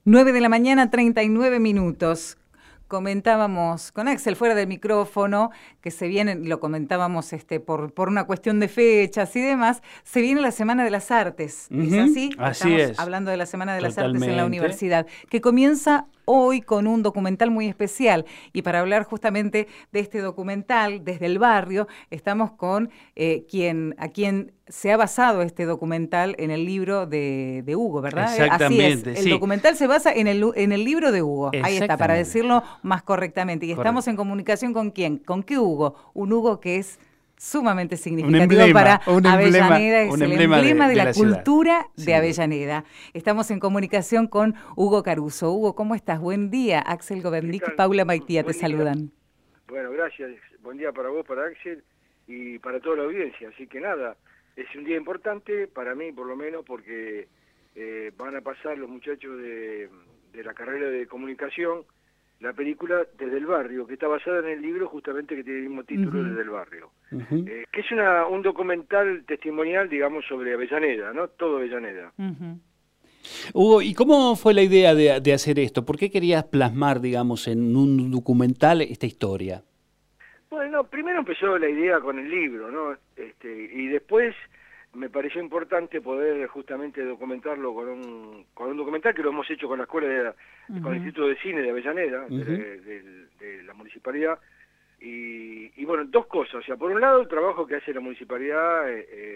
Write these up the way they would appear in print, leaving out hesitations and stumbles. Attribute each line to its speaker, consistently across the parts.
Speaker 1: 9 de la mañana, 39 minutos. Comentábamos con Axel fuera del micrófono que se viene, lo comentábamos por una cuestión de fechas y demás, se viene la Semana de las Artes, ¿es así?
Speaker 2: Así
Speaker 1: Estamos
Speaker 2: es.
Speaker 1: hablando de la Semana de las Artes
Speaker 2: Totalmente.
Speaker 1: en la universidad, que comienza hoy con un documental muy especial. Y para hablar justamente de este documental, desde el barrio, estamos con a quien se ha basado este documental en el libro de Hugo, ¿verdad?
Speaker 2: Exactamente,
Speaker 1: así es, el
Speaker 2: sí.
Speaker 1: documental se basa en el libro de Hugo. Ahí está, para
Speaker 2: Exactamente.
Speaker 1: decirlo más correctamente. Y estamos
Speaker 2: Correcto.
Speaker 1: en comunicación ¿con quién? ¿Con qué Hugo? Un Hugo que es sumamente
Speaker 2: Un
Speaker 1: significativo
Speaker 2: emblema,
Speaker 1: para
Speaker 2: un
Speaker 1: Avellaneda, es
Speaker 2: un
Speaker 1: el
Speaker 2: emblema
Speaker 1: emblema de la
Speaker 2: la ciudad.
Speaker 1: cultura de
Speaker 2: Sí.
Speaker 1: Avellaneda. Estamos en comunicación con Hugo Caruso. Hugo, ¿cómo estás? Buen día. Axel Gobernik y Paula Maitía te saludan.
Speaker 3: Bueno, gracias. Buen día para vos, para Axel y para toda la audiencia. Así que nada, es un día importante para mí, por lo menos, porque van a pasar los muchachos de la carrera de comunicación la película Desde el Barrio, que está basada en el libro justamente que tiene el mismo título, Desde el Barrio. Que es un documental testimonial, digamos, sobre Avellaneda, ¿no? Todo Avellaneda.
Speaker 2: Hugo, ¿y cómo fue la idea de hacer esto? ¿Por qué querías plasmar, digamos, en un documental esta historia?
Speaker 3: Bueno, primero empezó la idea con el libro, ¿no? Y después me pareció importante poder justamente documentarlo con un documental que lo hemos hecho con la escuela, con el Instituto de Cine de Avellaneda, de la municipalidad. Y bueno, dos cosas. O sea, por un lado, el trabajo que hace la municipalidad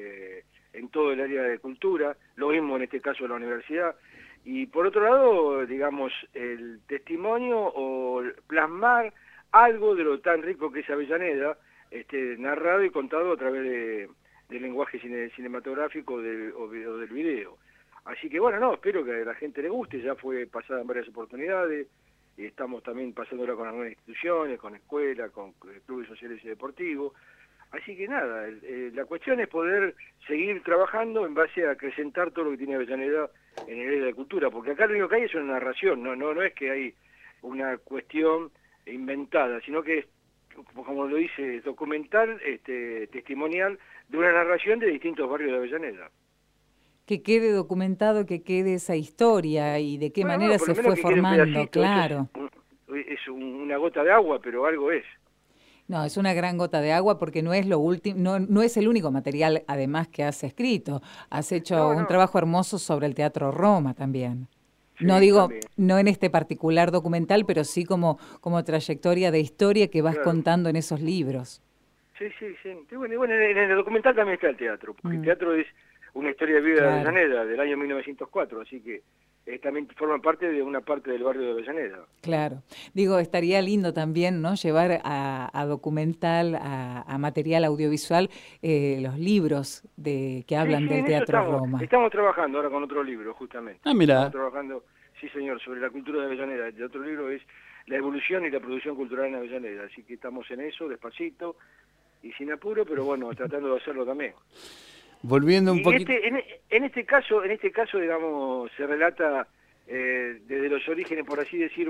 Speaker 3: en todo el área de cultura, lo mismo en este caso de la universidad. Y por otro lado, digamos, el testimonio o plasmar algo de lo tan rico que es Avellaneda, narrado y contado a través del lenguaje cinematográfico o del video. Así que bueno, espero que a la gente le guste, ya fue pasada en varias oportunidades, y estamos también pasándola con algunas instituciones, con escuelas, con clubes sociales y deportivos. Así que nada, la cuestión es poder seguir trabajando en base a acrecentar todo lo que tiene Avellaneda en el área de cultura, porque acá lo único que hay es una narración, no es que hay una cuestión inventada, sino que es, como lo dice, documental, testimonial, de una narración de distintos barrios de Avellaneda.
Speaker 1: Que quede documentado, que quede esa historia y de qué manera
Speaker 3: por lo
Speaker 1: se
Speaker 3: menos
Speaker 1: fue
Speaker 3: que quede un
Speaker 1: formando,
Speaker 3: pedacito,
Speaker 1: claro.
Speaker 3: Es una gota de agua, pero algo es.
Speaker 1: No, es una gran gota de agua porque no es lo último, no es el único material además que has escrito. Has hecho un trabajo hermoso sobre el Teatro Roma también.
Speaker 3: Sí,
Speaker 1: no digo,
Speaker 3: también.
Speaker 1: No en este particular documental, pero sí como trayectoria de historia que vas contando en esos libros.
Speaker 3: Sí. Y bueno, en el documental también está el teatro, porque el teatro es una historia de vida de Avellaneda, del año 1904, así que también forma parte de una parte del barrio de Avellaneda.
Speaker 1: Claro. Digo, estaría lindo también, ¿no?, llevar a documental, a material audiovisual, los libros que hablan del Teatro Roma.
Speaker 3: Estamos trabajando ahora con otro libro, justamente.
Speaker 2: Ah, mira.
Speaker 3: Estamos trabajando, sí señor, sobre la cultura de Avellaneda. El otro libro es La evolución y la producción cultural en Avellaneda, así que estamos en eso, despacito y sin apuro, pero bueno, tratando de hacerlo también.
Speaker 2: Volviendo un poquito.
Speaker 3: En este caso, digamos, se relata desde los orígenes, por así decir,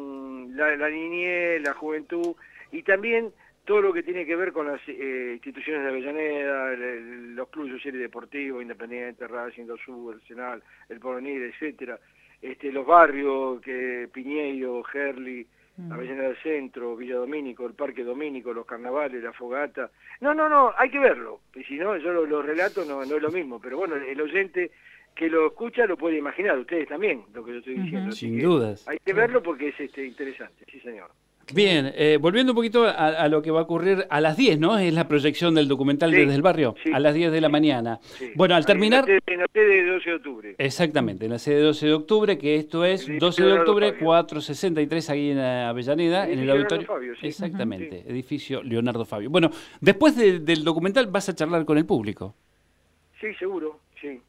Speaker 3: la niñez, la juventud, y también todo lo que tiene que ver con las instituciones de Avellaneda, los clubes sociales y deportivos, Independiente, Racing, Sur, Arsenal, el Porvenir, etcétera, los barrios, Piñeiro, Gerli, Avellaneda del Centro, Villa Domínico, el Parque Domínico, los carnavales, la fogata. No, hay que verlo, y si no, yo lo relato, no es lo mismo, pero bueno, el oyente que lo escucha lo puede imaginar, ustedes también, lo que yo estoy diciendo.
Speaker 2: Sin dudas.
Speaker 3: Hay que verlo porque es interesante, sí señor.
Speaker 2: Bien, volviendo un poquito a lo que va a ocurrir a las 10, ¿no? Es la proyección del documental Desde el Barrio, a las 10 de la mañana.
Speaker 3: Sí.
Speaker 2: Bueno, al terminar...
Speaker 3: En la sede de 12 de octubre.
Speaker 2: Exactamente, en la sede de 12 de octubre, que esto es 12 de octubre, 463, ahí en Avellaneda, en el auditorio.
Speaker 3: Fabio, sí.
Speaker 2: Exactamente, edificio Leonardo Fabio. Bueno, después del documental vas a charlar con el público.
Speaker 3: Sí, seguro, sí.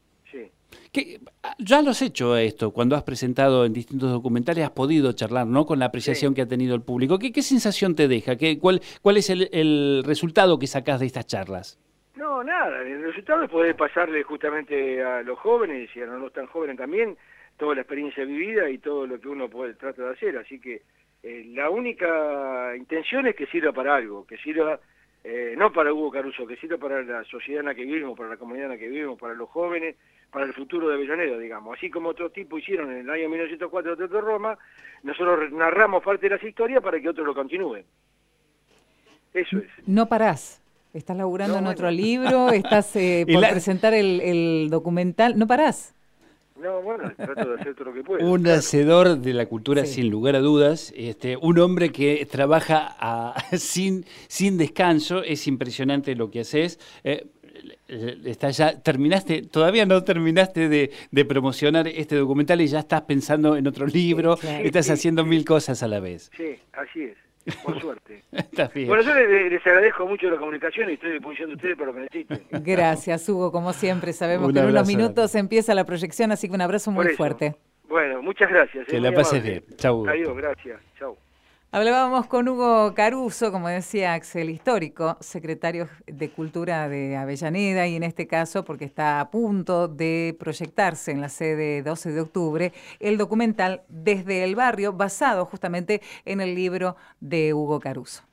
Speaker 2: Ya lo has hecho esto, cuando has presentado en distintos documentales, has podido charlar, ¿no?, con la apreciación que ha tenido el público. ¿Qué sensación te deja? ¿Cuál es el resultado que sacás de estas charlas?
Speaker 3: No, nada, el resultado es poder pasarle justamente a los jóvenes y a los no tan jóvenes también toda la experiencia vivida y todo lo que uno trata de hacer, así que la única intención es que sirva para algo, que sirva no para Hugo Caruso, que sirva para la sociedad en la que vivimos, para la comunidad en la que vivimos, para los jóvenes, para el futuro de Avellaneda, digamos. Así como otros tipos hicieron en el año 1904 Teatro Roma, nosotros narramos parte de las historias para que otros lo continúen. Eso es.
Speaker 1: No parás. Estás laburando en otro libro, estás por presentar el documental. No parás.
Speaker 3: No, bueno, trato de hacer todo lo que puedo.
Speaker 2: Un hacedor de la cultura, sí, sin lugar a dudas, un hombre que trabaja sin descanso. Es impresionante lo que haces. Todavía no terminaste de promocionar este documental y ya estás pensando en otro libro, claro. Estás haciendo mil cosas a la vez.
Speaker 3: Sí, así es. Por suerte.
Speaker 2: Está bien.
Speaker 3: Bueno, yo les agradezco mucho la comunicación y estoy a disposición de ustedes para lo que necesiten.
Speaker 1: Gracias, Hugo, como siempre. Sabemos que en unos minutos empieza la proyección, así que un abrazo muy fuerte.
Speaker 3: Bueno, muchas gracias.
Speaker 2: Que la pases bien. Chau, Hugo.
Speaker 3: Adiós, gracias. Chau.
Speaker 1: Hablábamos con Hugo Caruso, como decía Axel, histórico, secretario de Cultura de Avellaneda, y en este caso, porque está a punto de proyectarse en la sede 12 de octubre, el documental Desde el Barrio, basado justamente en el libro de Hugo Caruso.